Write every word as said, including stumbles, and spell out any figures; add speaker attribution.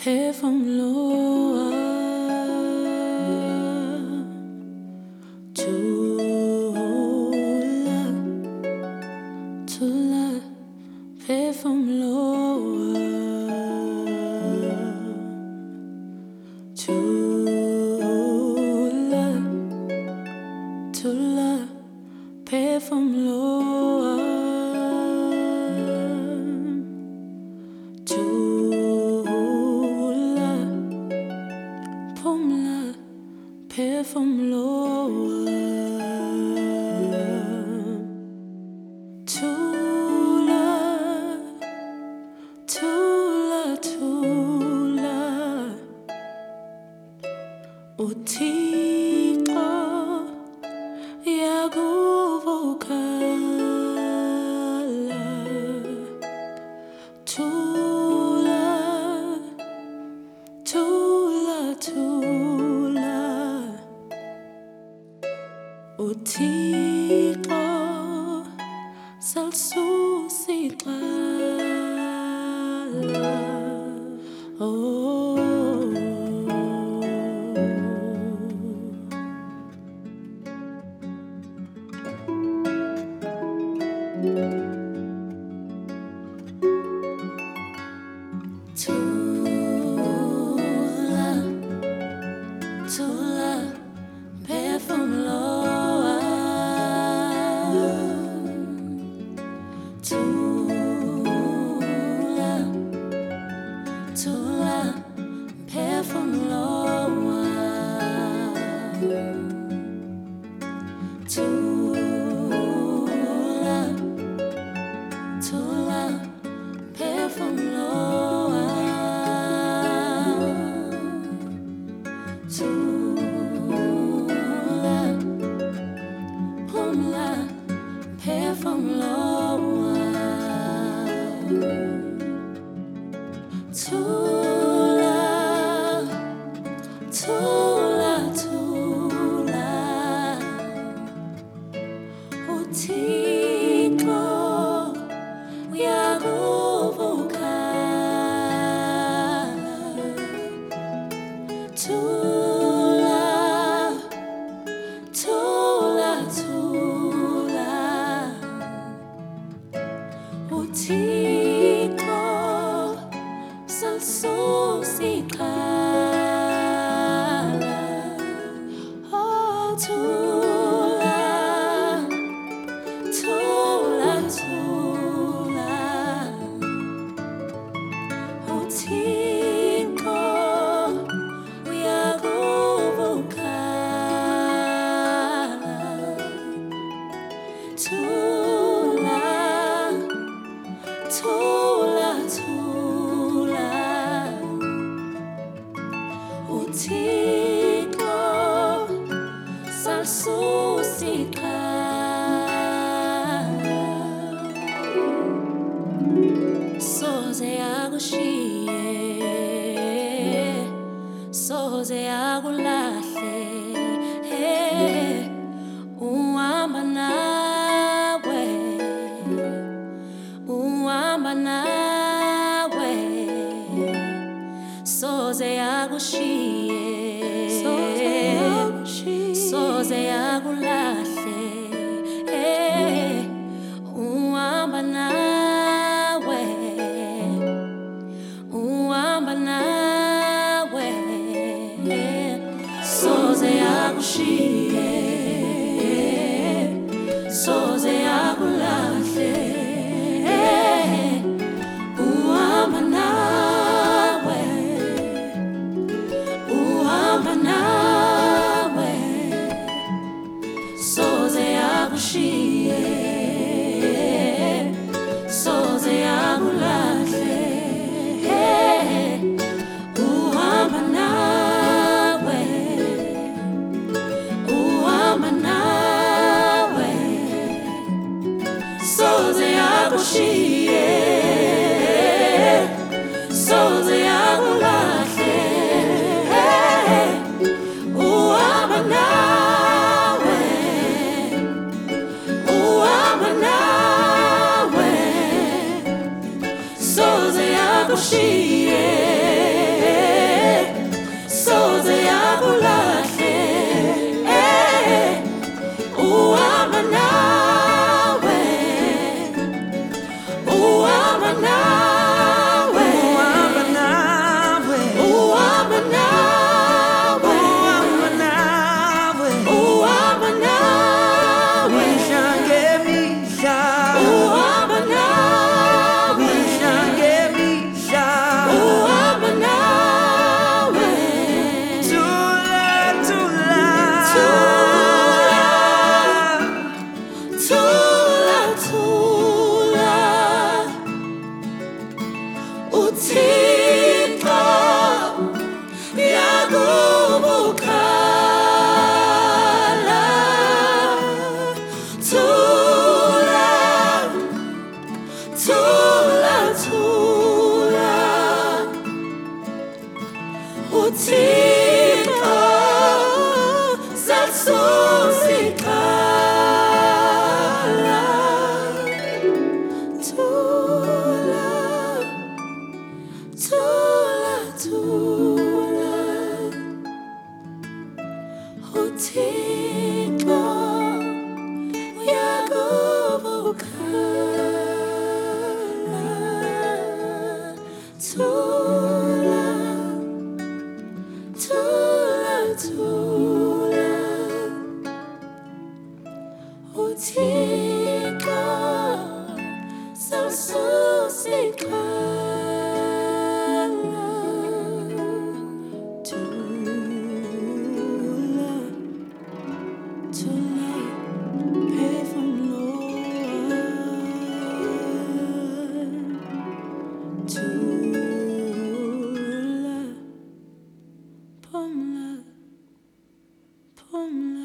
Speaker 1: phefumula thula thula phefumula thula thula phefumula phefumula thula thula thula uThixo yakuvukala thula thula thula uThixo salisusa ixhala oh thula thula phefumula thula thula phefumula thula thula phefumula thula phumula phefumula thula thula thula uThixo uyakuvukala thula thula thula uThixo salisusa ixhala oh thula thula thula uThixo uyakuvukala thula thula thula uThixo salisusa ixhala soze akushiye soze akulahle uhamba nawe uhamba nawe soze akushiye soze akulahle uhamba nawe uhamba nawe soze akushiye soze akulahle uhamba nawe uhamba nawe soze akushiye soze akulahle uhamba nawe uhamba nawe soze akushiye soze akulahle uhamba nawe uhamba nawe soze akushiye uThixo yakubukhala. Thula, thula, thula, uThixo sasusa ikhala. Thula, thula, thula, uThixo uyakubukhala. Thula, thula, thula, uThixo sasusa ikhala. Thula, thula, pray from Lord. Thula, Pumla, Pumla.